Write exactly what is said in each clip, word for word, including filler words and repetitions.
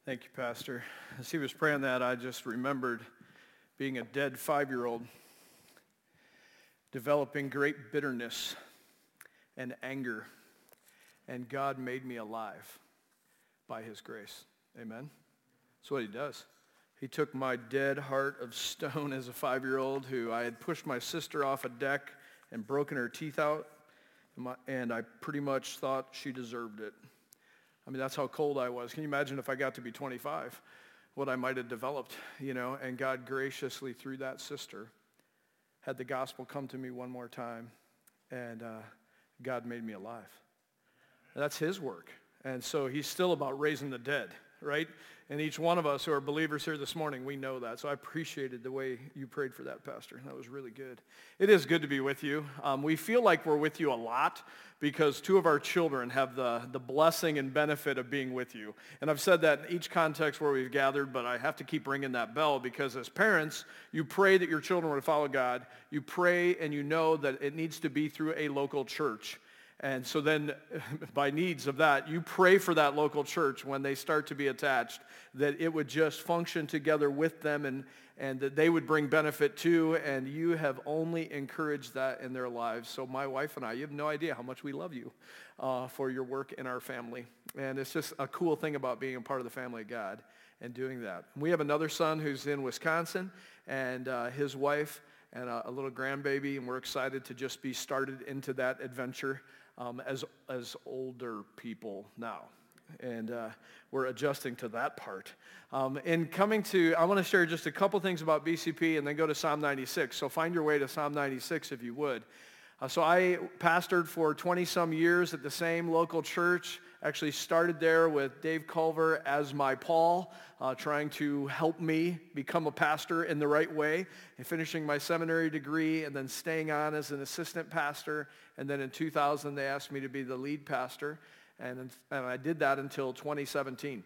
Thank you, Pastor. As he was praying that, I just remembered being a dead five-year-old, developing great bitterness and anger, and God made me alive by his grace. Amen? That's what he does. He took my dead heart of stone as a five-year-old who I had pushed my sister off a deck and broken her teeth out, and I pretty much thought she deserved it. I mean, that's how cold I was. Can you imagine if I got to be twenty-five, what I might have developed, you know? And God graciously, through that sister, had the gospel come to me one more time, and uh, God made me alive. That's his work. And so he's still about raising the dead, right? And each one of us who are believers here this morning, we know that. So I appreciated the way you prayed for that, Pastor. That was really good. It is good to be with you. Um, we feel like we're with you a lot because two of our children have the, the blessing and benefit of being with you. And I've said that in each context where we've gathered, but I have to keep ringing that bell because as parents, you pray that your children would follow God. You pray and you know that it needs to be through a local church. And so then, by needs of that, you pray for that local church when they start to be attached, that it would just function together with them and, and that they would bring benefit too, and you have only encouraged that in their lives. So my wife and I, you have no idea how much we love you uh, for your work in our family. And it's just a cool thing about being a part of the family of God and doing that. We have another son who's in Wisconsin, and uh, his wife and a, a little grandbaby, and we're excited to just be started into that adventure. Um, as as older people now. And uh, we're adjusting to that part. Um, in coming to, I want to share just a couple things about B C P and then go to Psalm ninety-six. So find your way to Psalm ninety-six if you would. Uh, so I pastored for twenty-some years at the same local church. Actually started there with Dave Culver as my Paul, uh, trying to help me become a pastor in the right way, and finishing my seminary degree and then staying on as an assistant pastor. And then in two thousand, they asked me to be the lead pastor, and, and I did that until twenty seventeen.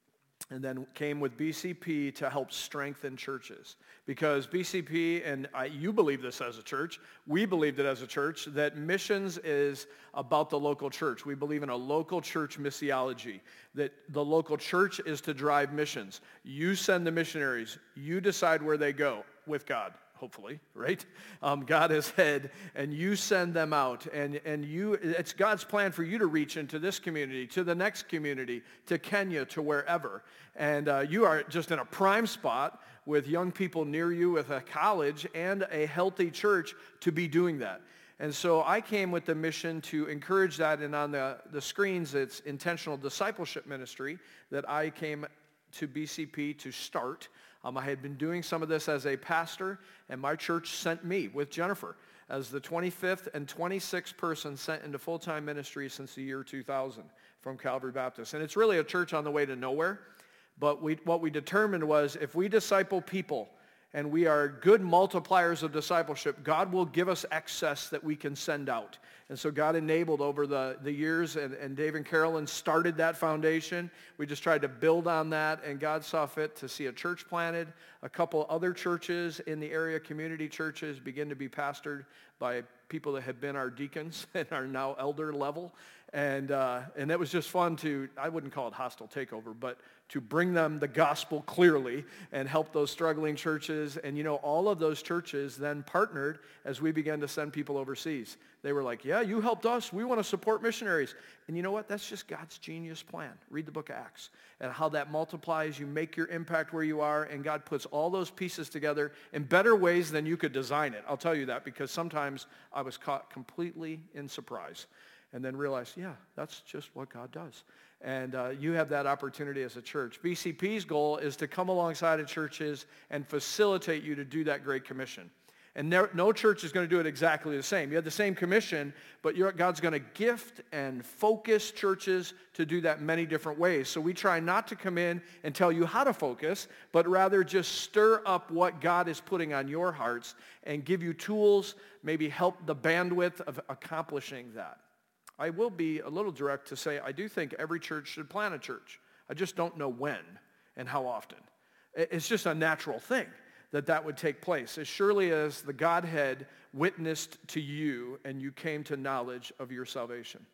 And then came with B C P to help strengthen churches. Because B C P, and I, you believe this as a church, we believed it as a church, that missions is about the local church. We believe in a local church missiology, that the local church is to drive missions. You send the missionaries. You decide where they go with God. Hopefully, right? Um, God is head, and you send them out, and, and you, it's God's plan for you to reach into this community, to the next community, to Kenya, to wherever. And uh, you are just in a prime spot with young people near you, with a college and a healthy church to be doing that. And so I came with the mission to encourage that, and on the, the screens, it's Intentional Discipleship Ministry that I came to B C P to start. Um, I had been doing some of this as a pastor, and my church sent me with Jennifer as the twenty-fifth and twenty-sixth person sent into full-time ministry since the year two thousand from Calvary Baptist. And it's really a church on the way to nowhere, but we, what we determined was if we disciple people and we are good multipliers of discipleship, God will give us excess that we can send out. And so God enabled over the, the years, and, and Dave and Carolyn started that foundation. We just tried to build on that, and God saw fit to see a church planted. A couple other churches in the area, community churches, begin to be pastored by people that had been our deacons and are now elder level. And uh, and it was just fun to, I wouldn't call it hostile takeover, but to bring them the gospel clearly and help those struggling churches. And, you know, all of those churches then partnered as we began to send people overseas. They were like, yeah, you helped us. We want to support missionaries. And you know what? That's just God's genius plan. Read the book of Acts and how that multiplies. You make your impact where you are, and God puts all those pieces together in better ways than you could design it. I'll tell you that because sometimes I was caught completely in surprise and then realized, yeah, that's just what God does. And uh, you have that opportunity as a church. B C P's goal is to come alongside of churches and facilitate you to do that Great Commission. And there, no church is going to do it exactly the same. You have the same commission, but you're, God's going to gift and focus churches to do that many different ways. So we try not to come in and tell you how to focus, but rather just stir up what God is putting on your hearts and give you tools, maybe help the bandwidth of accomplishing that. I will be a little direct to say I do think every church should plant a church. I just don't know when and how often. It's just a natural thing that that would take place. As surely as the Godhead witnessed to you and you came to knowledge of your salvation.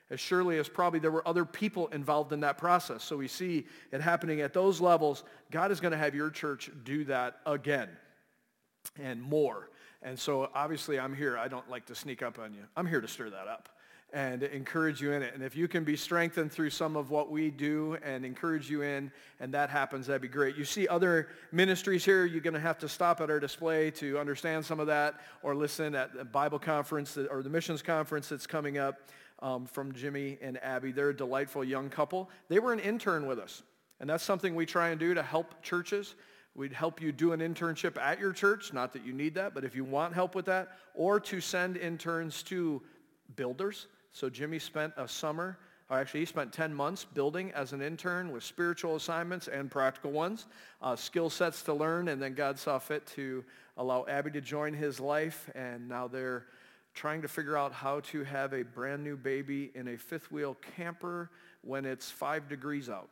As surely as probably there were other people involved in that process. So we see it happening at those levels. God is going to have your church do that again and more. And so obviously I'm here. I don't like to sneak up on you. I'm here to stir that up and encourage you in it. And if you can be strengthened through some of what we do and encourage you in, and that happens, that'd be great. You see other ministries here. You're going to have to stop at our display to understand some of that, or listen at the Bible conference that, or the missions conference that's coming up um, from Jimmy and Abby. They're a delightful young couple. They were an intern with us, and that's something we try and do to help churches. We'd help you do an internship at your church, not that you need that, but if you want help with that, or to send interns to builders. So Jimmy spent a summer, or actually he spent ten months building as an intern with spiritual assignments and practical ones, uh, skill sets to learn, and then God saw fit to allow Abby to join his life, and now they're trying to figure out how to have a brand new baby in a fifth wheel camper when it's five degrees out.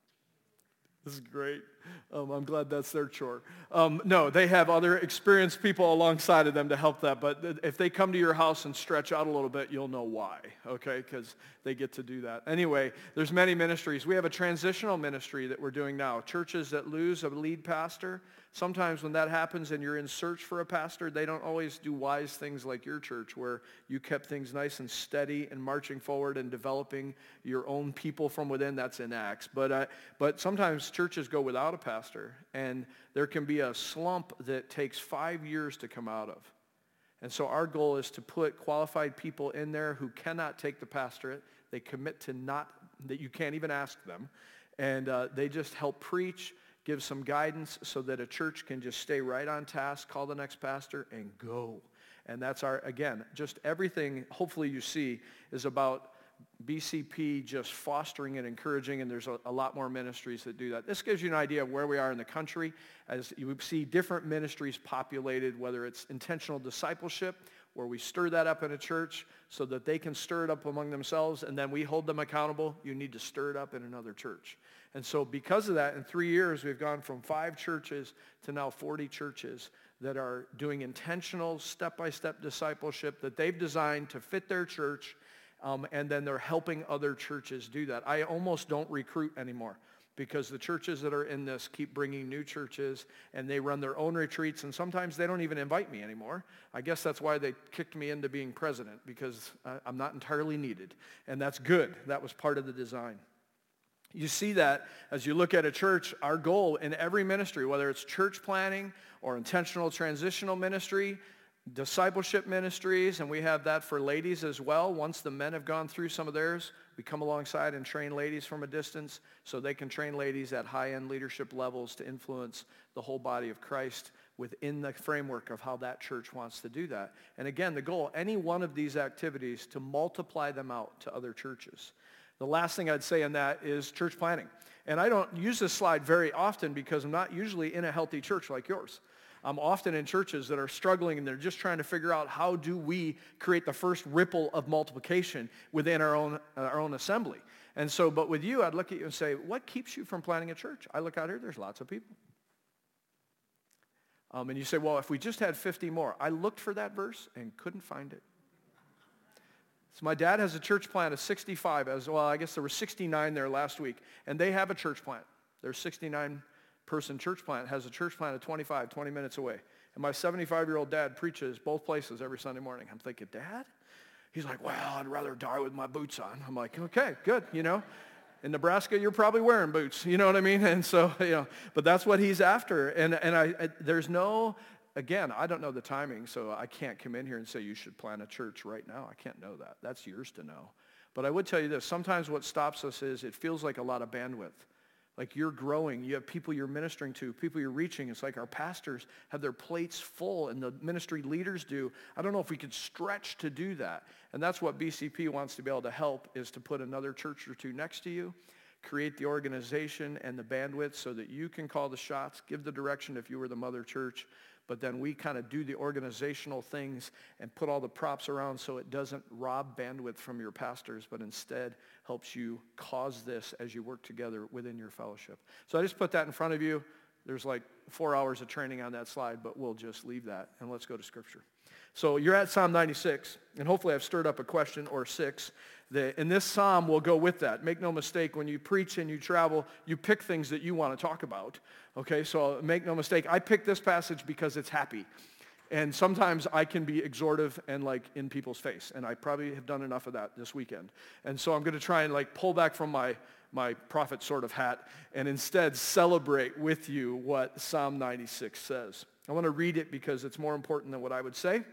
This is great. Um, I'm glad that's their chore. Um, no, they have other experienced people alongside of them to help that. But if they come to your house and stretch out a little bit, you'll know why, okay? Because they get to do that. Anyway, there's many ministries. We have a transitional ministry that we're doing now. Churches that lose a lead pastor. Sometimes when that happens and you're in search for a pastor, they don't always do wise things like your church, where you kept things nice and steady and marching forward and developing your own people from within. That's in Acts. But, uh, but sometimes churches go without a pastor, and there can be a slump that takes five years to come out of. And so our goal is to put qualified people in there who cannot take the pastorate. They commit to not, that you can't even ask them. And uh, they just help preach, give some guidance so that a church can just stay right on task, call the next pastor, and go. And that's our, again, just everything, hopefully you see, is about B C P just fostering and encouraging, and there's a, a lot more ministries that do that. This gives you an idea of where we are in the country as you see different ministries populated, whether it's intentional discipleship, where we stir that up in a church so that they can stir it up among themselves, and then we hold them accountable. You need to stir it up in another church. And so because of that, in three years, we've gone from five churches to now forty churches that are doing intentional step-by-step discipleship that they've designed to fit their church. Um, and then they're helping other churches do that. I almost don't recruit anymore because the churches that are in this keep bringing new churches, and they run their own retreats, and sometimes they don't even invite me anymore. I guess that's why they kicked me into being president, because uh, I'm not entirely needed, and that's good. That was part of the design. You see that as you look at a church. Our goal in every ministry, whether it's church planning or intentional transitional ministry, discipleship ministries, and we have that for ladies as well. Once the men have gone through some of theirs, we come alongside and train ladies from a distance so they can train ladies at high-end leadership levels to influence the whole body of Christ within the framework of how that church wants to do that. And again, the goal, any one of these activities, to multiply them out to other churches. The last thing I'd say on that is church planning. And I don't use this slide very often because I'm not usually in a healthy church like yours. I'm often in churches that are struggling, and they're just trying to figure out, how do we create the first ripple of multiplication within our own uh, our own assembly. And so, but with you, I'd look at you and say, what keeps you from planting a church? I look out here, there's lots of people. Um, and you say, well, if we just had fifty more. I looked for that verse and couldn't find it. So my dad has a church plant of sixty-five, as well. I guess there were sixty-nine there last week, and they have a church plant. There's sixty-nine person church plant, has a church plant of twenty-five, twenty minutes away. And my seventy-five-year-old dad preaches both places every Sunday morning. I'm thinking, Dad? He's like, well, I'd rather die with my boots on. I'm like, okay, good, you know. In Nebraska, you're probably wearing boots, you know what I mean? And so, you know, but that's what he's after. And and I, I there's no, again, I don't know the timing, so I can't come in here and say you should plant a church right now. I can't know that. That's yours to know. But I would tell you this, sometimes what stops us is it feels like a lot of bandwidth. Like you're growing, you have people you're ministering to, people you're reaching. It's like our pastors have their plates full, and the ministry leaders do. I don't know if we could stretch to do that. And that's what B C P wants to be able to help, is to put another church or two next to you, create the organization and the bandwidth so that you can call the shots, give the direction if you were the mother church, but then we kind of do the organizational things and put all the props around so it doesn't rob bandwidth from your pastors, but instead helps you cause this as you work together within your fellowship. So I just put that in front of you. There's like four hours of training on that slide, but we'll just leave that and let's go to Scripture. So you're at Psalm ninety-six, and hopefully I've stirred up a question or six The, and this psalm will go with that. Make no mistake, when you preach and you travel, you pick things that you want to talk about. Okay, so make no mistake. I picked this passage because it's happy. And sometimes I can be exhortive and like in people's face. And I probably have done enough of that this weekend. And so I'm going to try and like pull back from my, my prophet sort of hat and instead celebrate with you what Psalm ninety-six says. I want to read it because it's more important than what I would say.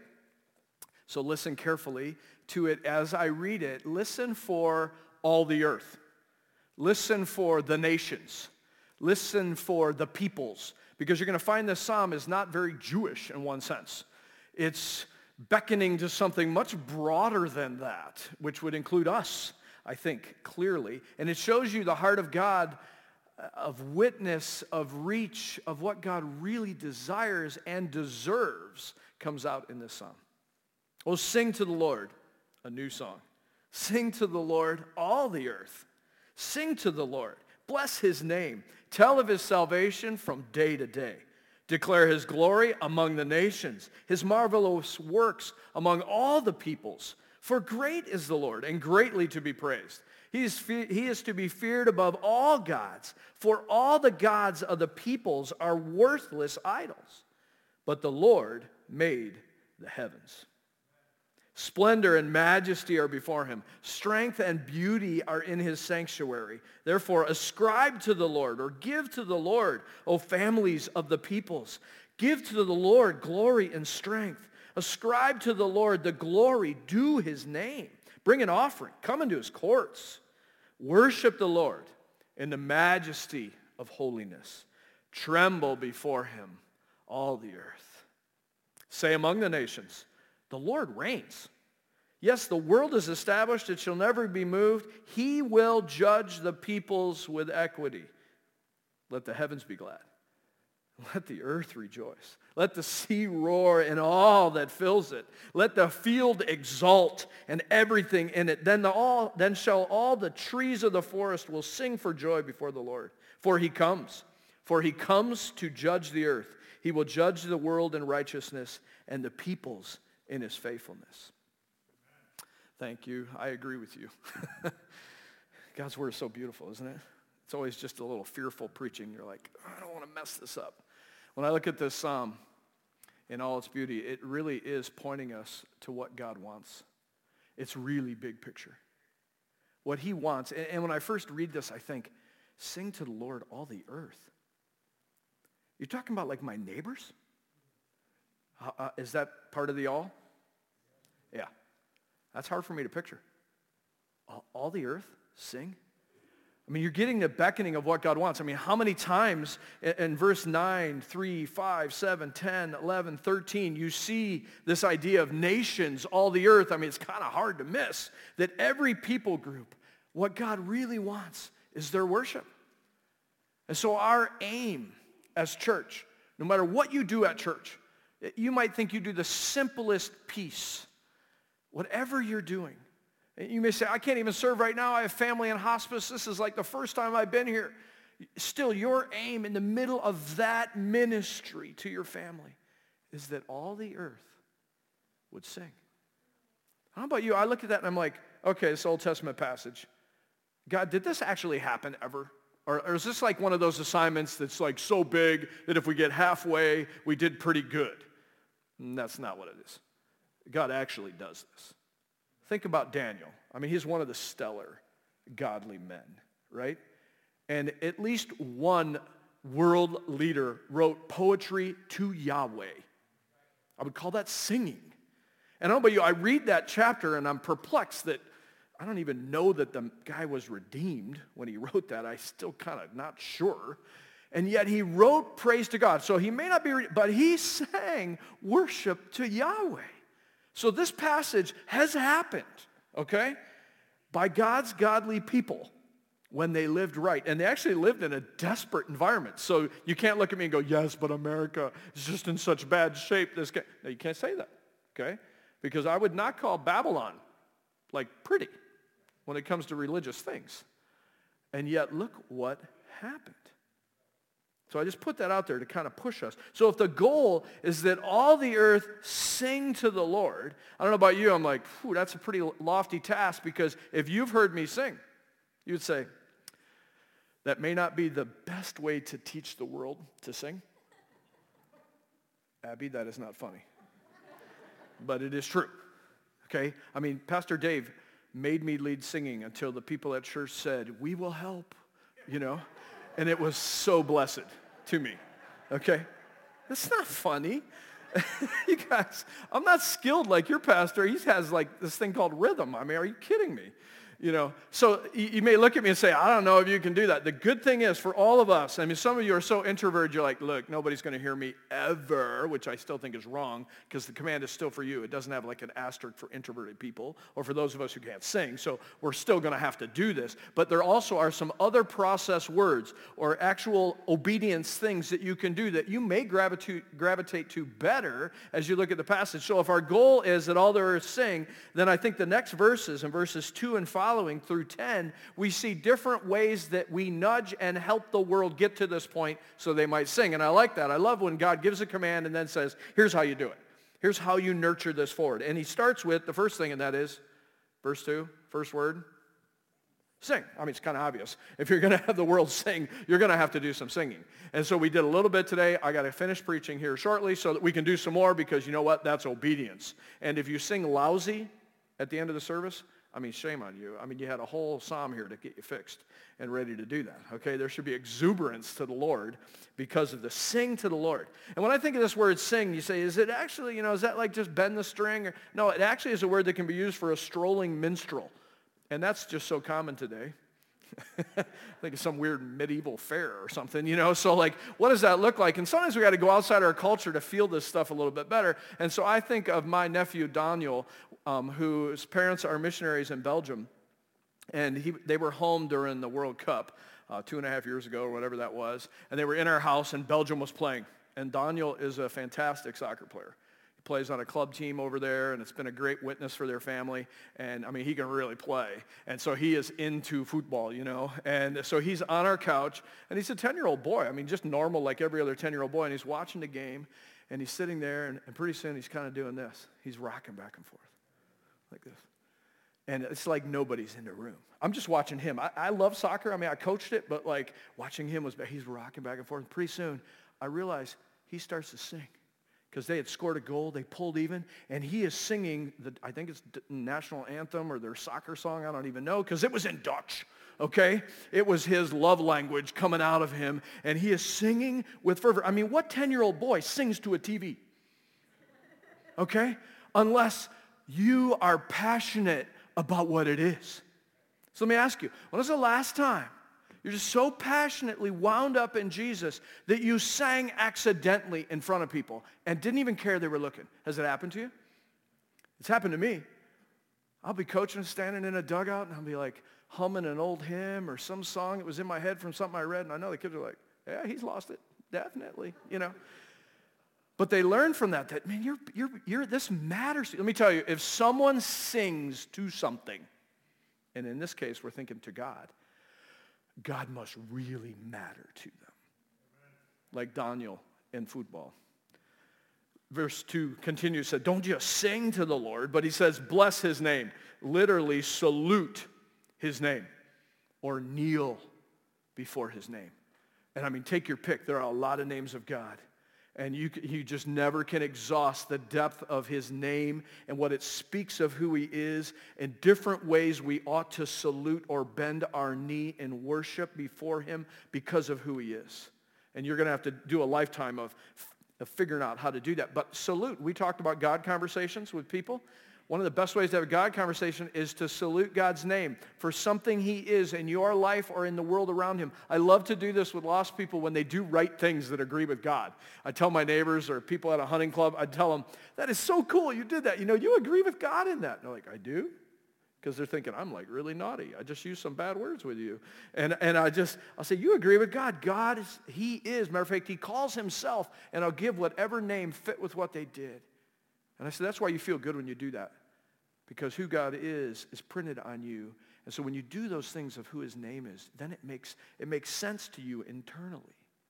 So listen carefully to it as I read it. Listen for all the earth. Listen for the nations. Listen for the peoples. Because you're going to find this psalm is not very Jewish in one sense. It's beckoning to something much broader than that, which would include us, I think, clearly. And it shows you the heart of God, of witness, of reach, of what God really desires and deserves comes out in this psalm. Oh, sing to the Lord a new song. Sing to the Lord all the earth. Sing to the Lord. Bless his name. Tell of his salvation from day to day. Declare his glory among the nations, his marvelous works among all the peoples. For great is the Lord and greatly to be praised. He is, fe- he is to be feared above all gods, for all the gods of the peoples are worthless idols. But the Lord made the heavens. Splendor and majesty are before him. Strength and beauty are in his sanctuary. Therefore, ascribe to the Lord, or give to the Lord, O families of the peoples. Give to the Lord glory and strength. Ascribe to the Lord the glory due his name. Bring an offering. Come into his courts. Worship the Lord in the majesty of holiness. Tremble before him, all the earth. Say among the nations, the Lord reigns. Yes, the world is established. It shall never be moved. He will judge the peoples with equity. Let the heavens be glad. Let the earth rejoice. Let the sea roar and all that fills it. Let the field exult and everything in it. Then, the all, then shall all the trees of the forest will sing for joy before the Lord. For he comes. For he comes to judge the earth. He will judge the world in righteousness and the peoples in his faithfulness. Thank you. I agree with you. God's word is so beautiful, isn't it? It's always just a little fearful preaching. You're like, I don't want to mess this up. When I look at this psalm in all its beauty, it really is pointing us to what God wants. It's really big picture. What he wants. And, and when I first read this, I think, sing to the Lord all the earth. You're talking about like my neighbors? Uh, uh, is that part of the all? Yeah. That's hard for me to picture. All, all the earth, sing. I mean, you're getting the beckoning of what God wants. I mean, how many times in, in verse nine, three, five, seven, ten, eleven, thirteen, you see this idea of nations, all the earth. I mean, it's kind of hard to miss that every people group, what God really wants is their worship. And so our aim as church, no matter what you do at church, you might think you do the simplest piece. Whatever you're doing, you may say, I can't even serve right now. I have family in hospice. This is like the first time I've been here. Still, your aim in the middle of that ministry to your family is that all the earth would sing. How about you? I look at that and I'm like, okay, this Old Testament passage. God, did this actually happen ever? Or, or is this like one of those assignments that's like so big that if we get halfway, we did pretty good? And that's not what it is. God actually does this. Think about Daniel. I mean, he's one of the stellar godly men, right? And at least one world leader wrote poetry to Yahweh. I would call that singing. And I don't know about you, I read that chapter and I'm perplexed that I don't even know that the guy was redeemed when he wrote that. I still kind of not sure. And yet he wrote praise to God. So he may not be, but he sang worship to Yahweh. So this passage has happened, okay, by God's godly people when they lived right. And they actually lived in a desperate environment. So you can't look at me and go, yes, but America is just in such bad shape. This guy. No, you can't say that, okay? Because I would not call Babylon like pretty when it comes to religious things. And yet look what happened. So I just put that out there to kind of push us. So if the goal is that all the earth sing to the Lord, I don't know about you, I'm like, phew, that's a pretty lofty task, because if you've heard me sing, you'd say, that may not be the best way to teach the world to sing. Abby, that is not funny. But it is true. Okay? I mean, Pastor Dave made me lead singing until the people at church said, we will help, you know? And it was so blessed to me. Okay? That's not funny. You guys, I'm not skilled like your pastor. He has like this thing called rhythm. I mean, are you kidding me? You know, so you may look at me and say, I don't know if you can do that. The good thing is for all of us, I mean, some of you are so introverted, you're like, look, nobody's going to hear me ever, which I still think is wrong, because the command is still for you. It doesn't have like an asterisk for introverted people or for those of us who can't sing. So we're still going to have to do this. But there also are some other process words or actual obedience things that you can do that you may gravitate, gravitate to better as you look at the passage. So if our goal is that all the earth sing, then I think the next verses, in verses two and five, following through ten, we see different ways that we nudge and help the world get to this point so they might sing. And I like that. I love when God gives a command and then says, here's how you do it. Here's how you nurture this forward. And he starts with the first thing, and that is, verse two, first word, sing. I mean, it's kind of obvious. If you're going to have the world sing, you're going to have to do some singing. And so we did a little bit today. I got to finish preaching here shortly so that we can do some more, because you know what? That's obedience. And if you sing lousy at the end of the service, I mean, shame on you. I mean, you had a whole psalm here to get you fixed and ready to do that, okay? There should be exuberance to the Lord because of the sing to the Lord. And when I think of this word sing, you say, is it actually, you know, is that like just bend the string? Or, no, it actually is a word that can be used for a strolling minstrel. And that's just so common today. I think it's some weird medieval fair or something, you know? So like, what does that look like? And sometimes we got to go outside our culture to feel this stuff a little bit better. And so I think of my nephew, Daniel, um, whose parents are missionaries in Belgium. And he, they were home during the World Cup uh, two and a half years ago or whatever that was. And they were in our house and Belgium was playing. And Daniel is a fantastic soccer player. Plays on a club team over there, and it's been a great witness for their family. And, I mean, he can really play. And so he is into football, you know. And so he's on our couch, and he's a ten-year-old boy. I mean, just normal like every other ten-year-old boy. And he's watching the game, and he's sitting there, and, and pretty soon he's kind of doing this. He's rocking back and forth like this. And it's like nobody's in the room. I'm just watching him. I, I love soccer. I mean, I coached it, but, like, watching him was, he's rocking back and forth. And pretty soon I realize he starts to sing. Because they had scored a goal, they pulled even, and he is singing, the, I think it's the national anthem or their soccer song, I don't even know, because it was in Dutch, okay? It was his love language coming out of him, and he is singing with fervor. I mean, what ten-year-old boy sings to a T V? Okay? Unless you are passionate about what it is. So let me ask you, when was the last time you're just so passionately wound up in Jesus that you sang accidentally in front of people and didn't even care they were looking? Has it happened to you? It's happened to me. I'll be coaching, standing in a dugout, and I'll be like humming an old hymn or some song that was in my head from something I read, and I know the kids are like, yeah, he's lost it, definitely, you know. But they learn from that that, man, you're, you're, you're, this matters. Let me tell you, if someone sings to something, and in this case we're thinking to God, God must really matter to them. Like Daniel in football. Verse two continues, said, don't just sing to the Lord, but he says, bless his name. Literally, salute his name. Or kneel before his name. And I mean, take your pick. There are a lot of names of God. And you, you just never can exhaust the depth of his name and what it speaks of who he is. In different ways, we ought to salute or bend our knee in worship before him because of who he is. And you're going to have to do a lifetime of, of figuring out how to do that. But salute, we talked about God conversations with people. One of the best ways to have a God conversation is to salute God's name for something he is in your life or in the world around him. I love to do this with lost people when they do right things that agree with God. I tell my neighbors or people at a hunting club, I tell them, that is so cool you did that. You know, you agree with God in that. And they're like, I do? Because they're thinking, I'm like really naughty. I just used some bad words with you. And, and I just, I'll say, you agree with God. God is, he is. Matter of fact, he calls himself, and I'll give whatever name fit with what they did. And I said, that's why you feel good when you do that. Because who God is, is printed on you. And so when you do those things of who his name is, then it makes, it makes sense to you internally.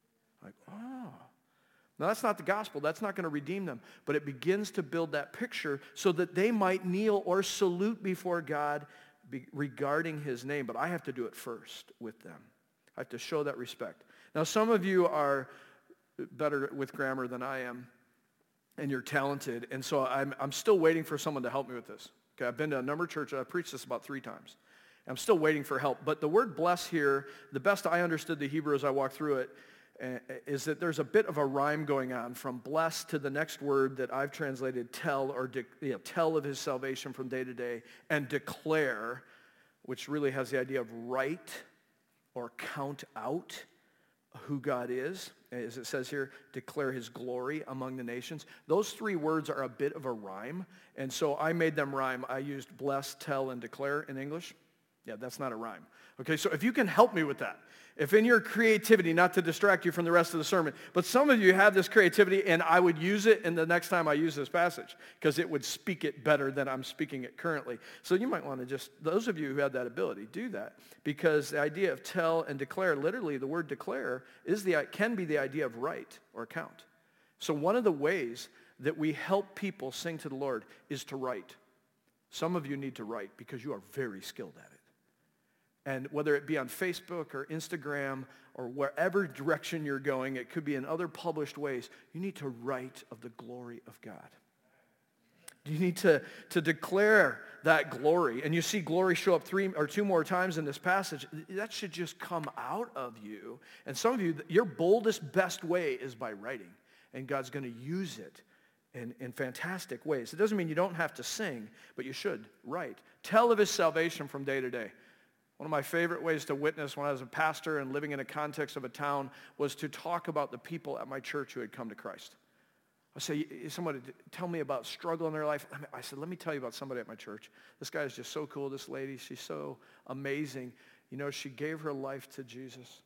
Like, oh. Now, that's not the gospel. That's not going to redeem them. But it begins to build that picture so that they might kneel or salute before God be, regarding his name. But I have to do it first with them. I have to show that respect. Now, some of you are better with grammar than I am, and you're talented. And so I'm, I'm still waiting for someone to help me with this. Okay, I've been to a number of churches. I've preached this about three times. I'm still waiting for help. But the word bless here, the best I understood the Hebrew as I walked through it, is that there's a bit of a rhyme going on from bless to the next word that I've translated tell, or de- you know, tell of his salvation from day to day, and declare, which really has the idea of write or count out who God is. As it says here, declare his glory among the nations. Those three words are a bit of a rhyme, and so I made them rhyme. I used bless, tell, and declare in English. Yeah, that's not a rhyme. Okay, so if you can help me with that, if in your creativity, not to distract you from the rest of the sermon, but some of you have this creativity, and I would use it in the next time I use this passage, because it would speak it better than I'm speaking it currently. So you might want to just, those of you who have that ability, do that, because the idea of tell and declare, literally the word declare, is the can be the idea of write or count. So one of the ways that we help people sing to the Lord is to write. Some of you need to write because you are very skilled at it. And whether it be on Facebook or Instagram or wherever direction you're going, it could be in other published ways, you need to write of the glory of God. You need to, to declare that glory. And you see glory show up three or two more times in this passage. That should just come out of you. And some of you, your boldest, best way is by writing. And God's going to use it in, in fantastic ways. It doesn't mean you don't have to sing, but you should write. Tell of his salvation from day to day. One of my favorite ways to witness when I was a pastor and living in a context of a town was to talk about the people at my church who had come to Christ. I say, somebody tell me about struggle in their life. I said, let me tell you about somebody at my church. This guy is just so cool. This lady, she's so amazing. You know, she gave her life to Jesus.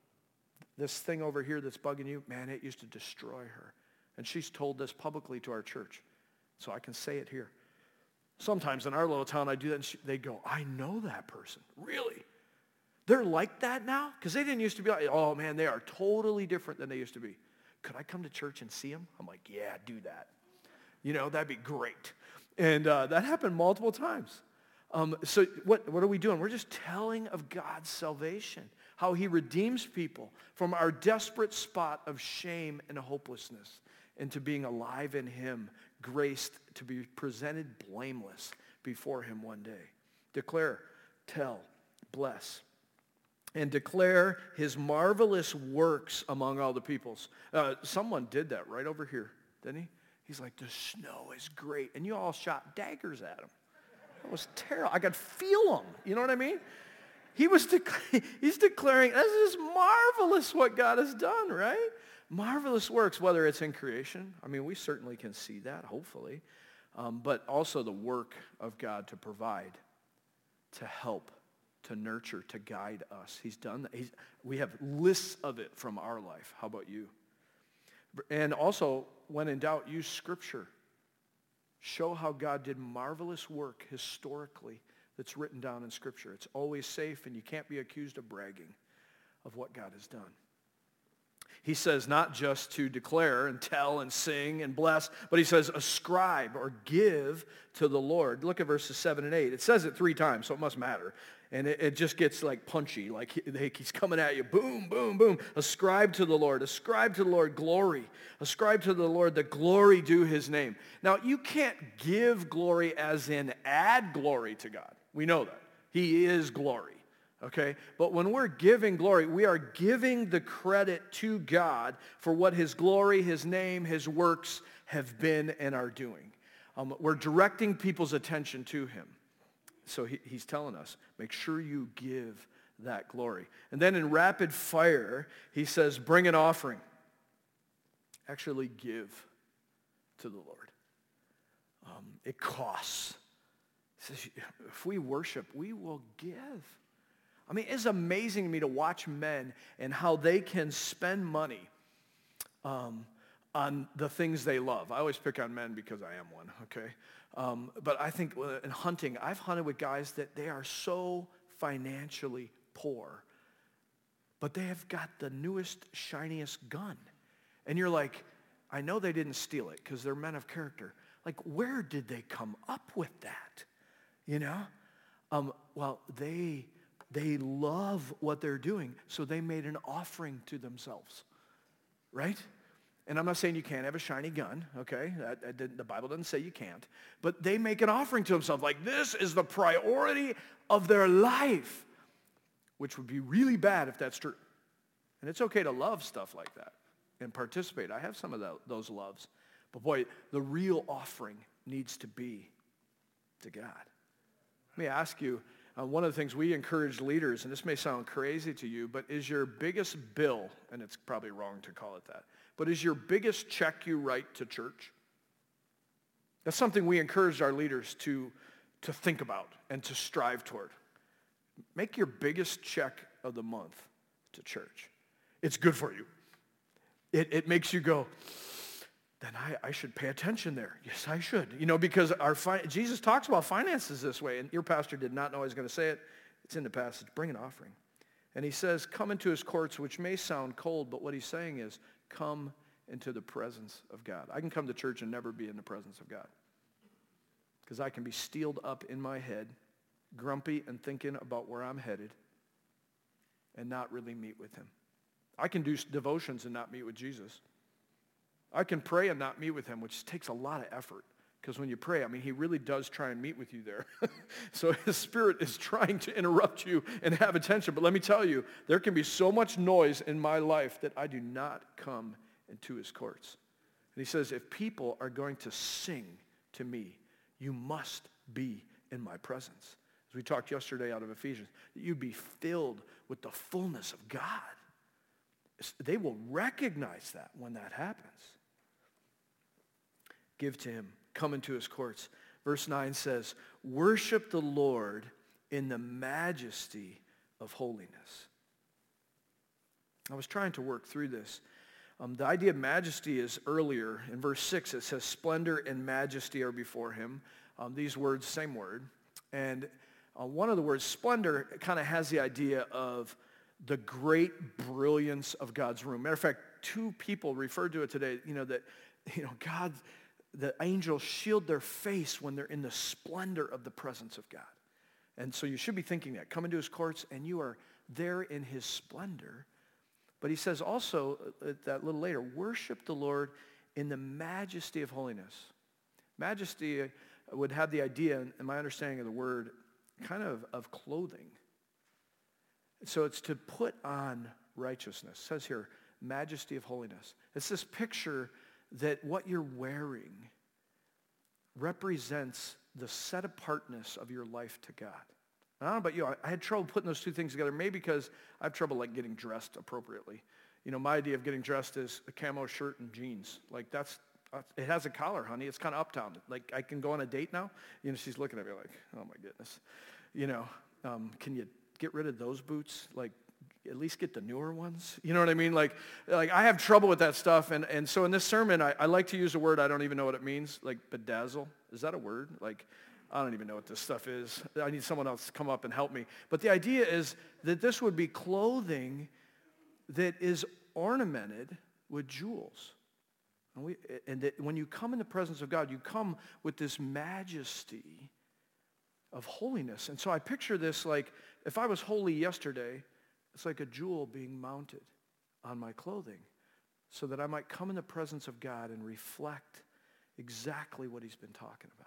This thing over here that's bugging you, man, it used to destroy her. And she's told this publicly to our church. So I can say it here. Sometimes in our little town, I do that, and she, they go, I know that person. Really? They're like that now? Because they didn't used to be like, oh, man, they are totally different than they used to be. Could I come to church and see them? I'm like, yeah, do that. You know, that'd be great. And uh, that happened multiple times. Um, so what, what are we doing? We're just telling of God's salvation, how he redeems people from our desperate spot of shame and hopelessness into being alive in him, graced to be presented blameless before him one day. Declare, tell, bless, and declare his marvelous works among all the peoples. Uh, someone did that right over here, didn't he? He's like, the snow is great. And you all shot daggers at him. That was terrible. I could feel him. You know what I mean? He was dec- he's declaring, this is marvelous what God has done, right? Marvelous works, whether it's in creation. I mean, we certainly can see that, hopefully. Um, but also the work of God to provide, to help, to nurture, to guide us. He's done that. He's, we have lists of it from our life. How about you? And also, when in doubt, use Scripture. Show how God did marvelous work historically that's written down in Scripture. It's always safe, and you can't be accused of bragging of what God has done. He says not just to declare and tell and sing and bless, but he says ascribe or give to the Lord. Look at verses seven and eight. It says it three times, so it must matter. And it, it just gets like punchy, like he, he's coming at you. Boom, boom, boom. Ascribe to the Lord. Ascribe to the Lord glory. Ascribe to the Lord the glory due his name. Now, you can't give glory as in add glory to God. We know that. He is glory. Okay? But when we're giving glory, we are giving the credit to God for what his glory, his name, his works have been and are doing. Um, we're directing people's attention to him. So he, he's telling us, make sure you give that glory. And then in rapid fire, he says, bring an offering. Actually give to the Lord. Um, it costs. He says, if we worship, we will give. I mean, it's amazing to me to watch men and how they can spend money um, on the things they love. I always pick on men because I am one, okay? Um, but I think in hunting, I've hunted with guys that they are so financially poor, but they have got the newest, shiniest gun. And you're like, I know they didn't steal it because they're men of character. Like, where did they come up with that? You know? Um, well, they, they love what they're doing, so they made an offering to themselves, right? And I'm not saying you can't have a shiny gun, okay? That, that didn't, the Bible doesn't say you can't. But they make an offering to themselves. Like, this is the priority of their life, which would be really bad if that's true. And it's okay to love stuff like that and participate. I have some of the, those loves. But boy, the real offering needs to be to God. Let me ask you, uh, one of the things we encourage leaders, and this may sound crazy to you, but is your biggest bill, and it's probably wrong to call it that, but is your biggest check you write to church? That's something we encourage our leaders to, to think about and to strive toward. Make your biggest check of the month to church. It's good for you. It, it makes you go, then I, I should pay attention there. Yes, I should. You know, because our fi- Jesus talks about finances this way, and your pastor did not know I was going to say it. It's in the passage. Bring an offering. And he says, come into his courts, which may sound cold, but what he's saying is, come into the presence of God. I can come to church and never be in the presence of God because I can be steeled up in my head, grumpy and thinking about where I'm headed, and not really meet with him. I can do devotions and not meet with Jesus. I can pray and not meet with him, which takes a lot of effort. Because when you pray, I mean, he really does try and meet with you there. So his spirit is trying to interrupt you and have attention. But let me tell you, there can be so much noise in my life that I do not come into his courts. And he says, if people are going to sing to me, you must be in my presence. As we talked yesterday out of Ephesians, that you be filled with the fullness of God. They will recognize that when that happens. Give to him. Come into his courts. Verse nine says, worship the Lord in the majesty of holiness. I was trying to work through this. Um, the idea of majesty is earlier. In verse six, it says, splendor and majesty are before him. Um, these words, same word. And uh, one of the words, splendor, kind of has the idea of the great brilliance of God's room. Matter of fact, two people referred to it today, you know, that, you know, God, the angels shield their face when they're in the splendor of the presence of God. And so you should be thinking that. Come into his courts and you are there in his splendor. But he says also, uh, that little later, worship the Lord in the majesty of holiness. Majesty would have the idea, in my understanding of the word, kind of of clothing. So it's to put on righteousness. It says here, majesty of holiness. It's this picture that what you're wearing represents the set-apartness of your life to God. And I don't know about you, I, I had trouble putting those two things together, maybe because I have trouble like getting dressed appropriately. You know, my idea of getting dressed is a camo shirt and jeans. Like that's, it has a collar, honey. It's kind of uptown. Like I can go on a date now. You know, she's looking at me like, oh my goodness. You know, um, can you get rid of those boots? Like, at least get the newer ones. You know what I mean? Like, like I have trouble with that stuff. And, and so in this sermon, I, I like to use a word I don't even know what it means, like bedazzle. Is that a word? Like, I don't even know what this stuff is. I need someone else to come up and help me. But the idea is that this would be clothing that is ornamented with jewels. And, we, and that when you come in the presence of God, you come with this majesty of holiness. And so I picture this like, if I was holy yesterday, it's like a jewel being mounted on my clothing so that I might come in the presence of God and reflect exactly what he's been talking about.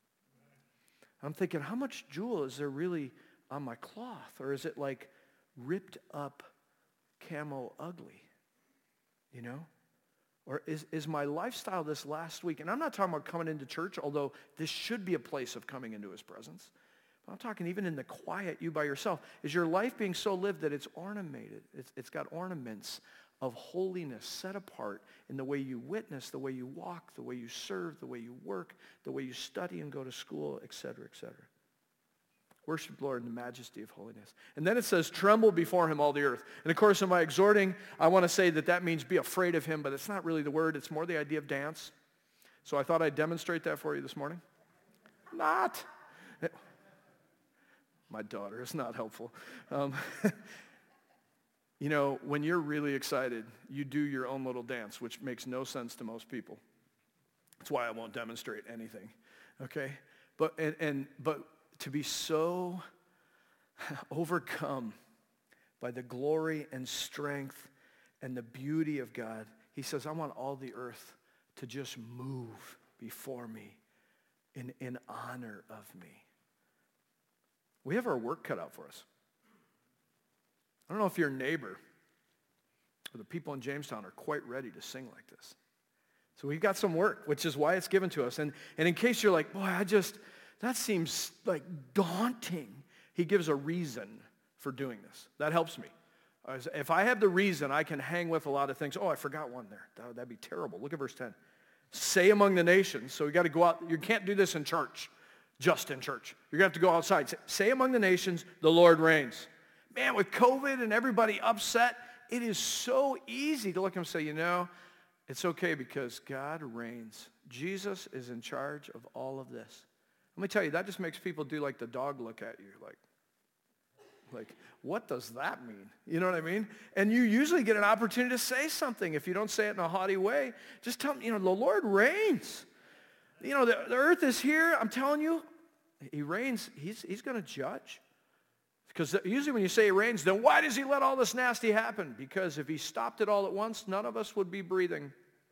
I'm thinking, how much jewel is there really on my cloth? Or is it like ripped up camo ugly? You know? Or is, is my lifestyle this last week, and I'm not talking about coming into church, although this should be a place of coming into his presence. I'm talking even in the quiet, you by yourself. Is your life being so lived that it's ornamented? It's, it's got ornaments of holiness set apart in the way you witness, the way you walk, the way you serve, the way you work, the way you study and go to school, et cetera, et cetera. Worship the Lord in the majesty of holiness. And then it says, tremble before him all the earth. And of course, in my exhorting, I want to say that that means be afraid of him, but it's not really the word. It's more the idea of dance. So I thought I'd demonstrate that for you this morning. Not. My daughter is not helpful. Um, You know, when you're really excited, you do your own little dance, which makes no sense to most people. That's why I won't demonstrate anything, okay? But and, and but to be so overcome by the glory and strength and the beauty of God, he says, I want all the earth to just move before me in, in honor of me. We have our work cut out for us. I don't know if your neighbor or the people in Jamestown are quite ready to sing like this. So we've got some work, which is why it's given to us. And, and in case you're like, boy, I just, that seems like daunting. He gives a reason for doing this. That helps me. If I have the reason, I can hang with a lot of things. Oh, I forgot one there. That, that'd be terrible. Look at verse ten. Say among the nations. So you got to go out. You can't do this in church, just in church. You're going to have to go outside. Say, say among the nations, the Lord reigns. Man, with COVID and everybody upset, it is so easy to look at him and say, you know, it's okay because God reigns. Jesus is in charge of all of this. Let me tell you, that just makes people do like the dog look at you, like, like, what does that mean? You know what I mean? And you usually get an opportunity to say something. If you don't say it in a haughty way, just tell them, you know, the Lord reigns. You know, the, the earth is here. I'm telling you, he reigns. He's, he's going to judge. Because usually when you say he reigns, then why does he let all this nasty happen? Because if he stopped it all at once, none of us would be breathing.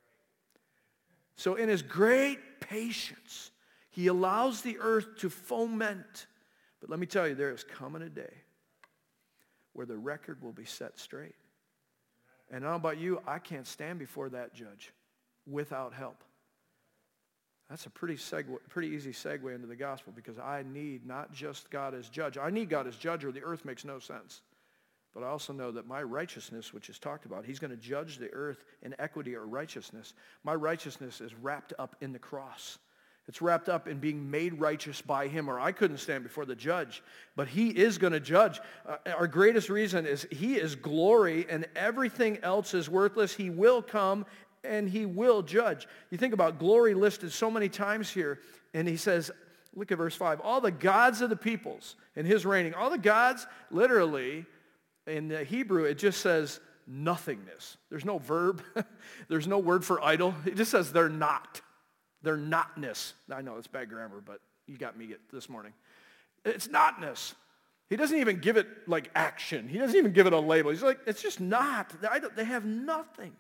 So in his great patience, he allows the earth to foment. But let me tell you, there is coming a day where the record will be set straight. And I don't know about you, I can't stand before that judge without help. That's a pretty segue, pretty easy segue into the gospel, because I need not just God as judge. I need God as judge or the earth makes no sense. But I also know that my righteousness, which is talked about, he's going to judge the earth in equity or righteousness. My righteousness is wrapped up in the cross. It's wrapped up in being made righteous by him, or I couldn't stand before the judge. But he is going to judge. Uh, our greatest reason is he is glory and everything else is worthless. He will come and he will judge. You think about glory listed so many times here, and he says, look at verse five, all the gods of the peoples in his reigning. All the gods, literally, in the Hebrew, it just says nothingness. There's no verb. There's no word for idol. It just says they're not. They're notness. I know it's bad grammar, but you got me this morning. It's notness. He doesn't even give it like action. He doesn't even give it a label. He's like, it's just not. They have nothing.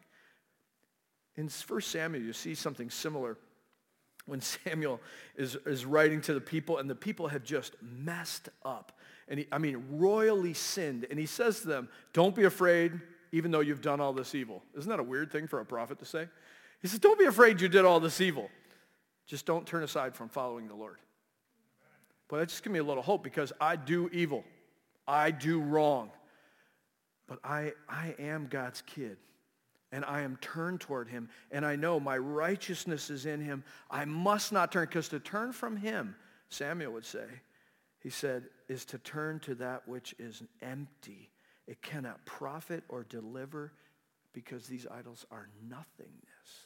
In First Samuel, you see something similar when Samuel is, is writing to the people, and the people have just messed up. And he, I mean, royally sinned. And he says to them, don't be afraid, even though you've done all this evil. Isn't that a weird thing for a prophet to say? He says, don't be afraid you did all this evil. Just don't turn aside from following the Lord. But that just give me a little hope, because I do evil. I do wrong. But I, I am God's kid. And I am turned toward him. And I know my righteousness is in him. I must not turn. Because to turn from him, Samuel would say, he said, is to turn to that which is empty. It cannot profit or deliver, because these idols are nothingness.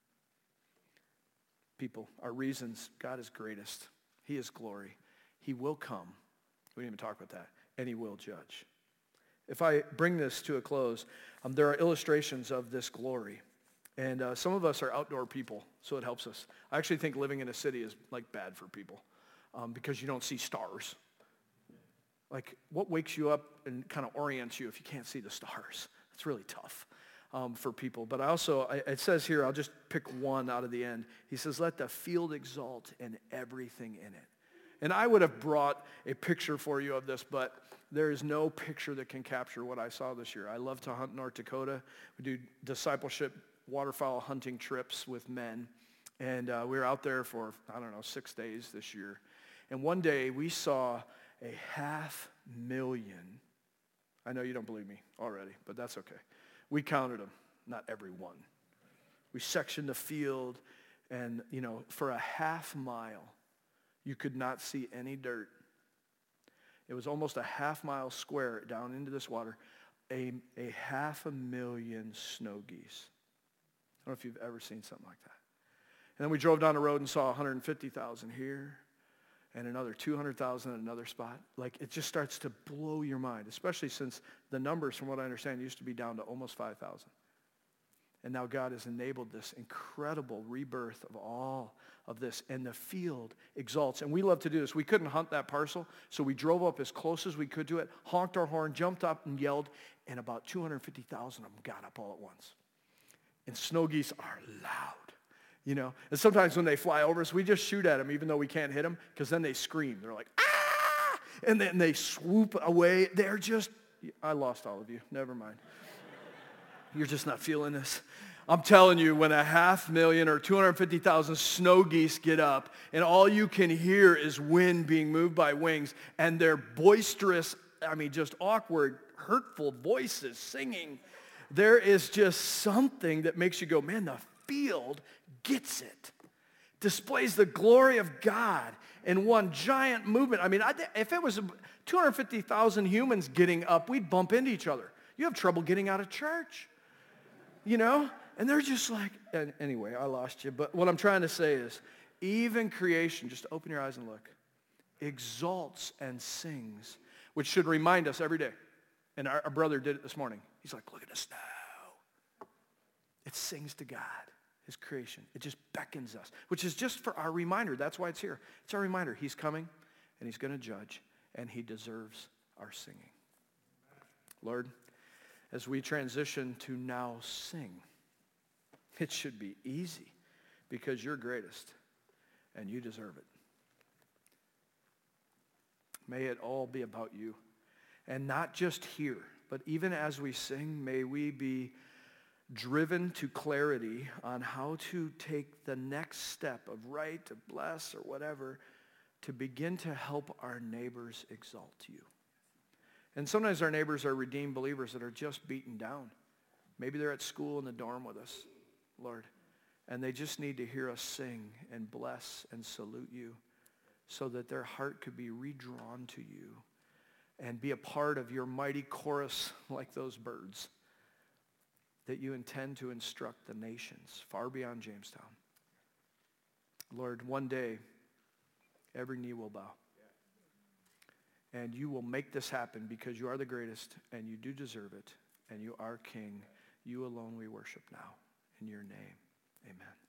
People, our reasons, God is greatest. He is glory. He will come. We didn't even talk about that. And he will judge. If I bring this to a close, um, there are illustrations of this glory. And uh, some of us are outdoor people, so it helps us. I actually think living in a city is like bad for people um, because you don't see stars. Like, what wakes you up and kind of orients you if you can't see the stars? It's really tough um, for people. But I also, I, it says here, I'll just pick one out of the end. He says, let the field exult and everything in it. And I would have brought a picture for you of this, but there is no picture that can capture what I saw this year. I love to hunt North Dakota. We do discipleship waterfowl hunting trips with men. And uh, we were out there for, I don't know, six days this year. And one day we saw a half million. I know you don't believe me already, but that's okay. We counted them, not every one. We sectioned the field, and, you know, for a half mile, you could not see any dirt. It was almost a half mile square down into this water, a, a half a million snow geese. I don't know if you've ever seen something like that. And then we drove down the road and saw one hundred fifty thousand here, and another two hundred thousand at another spot. Like, it just starts to blow your mind, especially since the numbers, from what I understand, used to be down to almost five thousand. And now God has enabled this incredible rebirth of all of this. And the field exalts. And we love to do this. We couldn't hunt that parcel, so we drove up as close as we could to it, honked our horn, jumped up and yelled, and about two hundred fifty thousand of them got up all at once. And snow geese are loud, you know. And sometimes when they fly over us, we just shoot at them even though we can't hit them, because then they scream. They're like, ah! And then they swoop away. They're just, I lost all of you. Never mind. You're just not feeling this. I'm telling you, when a half million or two hundred fifty thousand snow geese get up and all you can hear is wind being moved by wings and their boisterous, I mean, just awkward, hurtful voices singing, there is just something that makes you go, man, the field gets it. Displays the glory of God in one giant movement. I mean, I, if it was two hundred fifty thousand humans getting up, we'd bump into each other. You have trouble getting out of church. You know? And they're just like, and anyway, I lost you. But what I'm trying to say is, even creation, just open your eyes and look, exalts and sings, which should remind us every day. And our, our brother did it this morning. He's like, look at the snow. It sings to God, his creation. It just beckons us, which is just for our reminder. That's why it's here. It's our reminder. He's coming, and he's going to judge, and he deserves our singing. Lord, as we transition to now sing, it should be easy because you're greatest and you deserve it. May it all be about you. And not just here, but even as we sing, may we be driven to clarity on how to take the next step of right, to bless, or whatever, to begin to help our neighbors exalt you. And sometimes our neighbors are redeemed believers that are just beaten down. Maybe they're at school in the dorm with us, Lord, and they just need to hear us sing and bless and salute you so that their heart could be redrawn to you and be a part of your mighty chorus like those birds that you intend to instruct the nations far beyond Jamestown. Lord, one day, every knee will bow. And you will make this happen because you are the greatest and you do deserve it. And you are King. You alone we worship now. In your name, amen.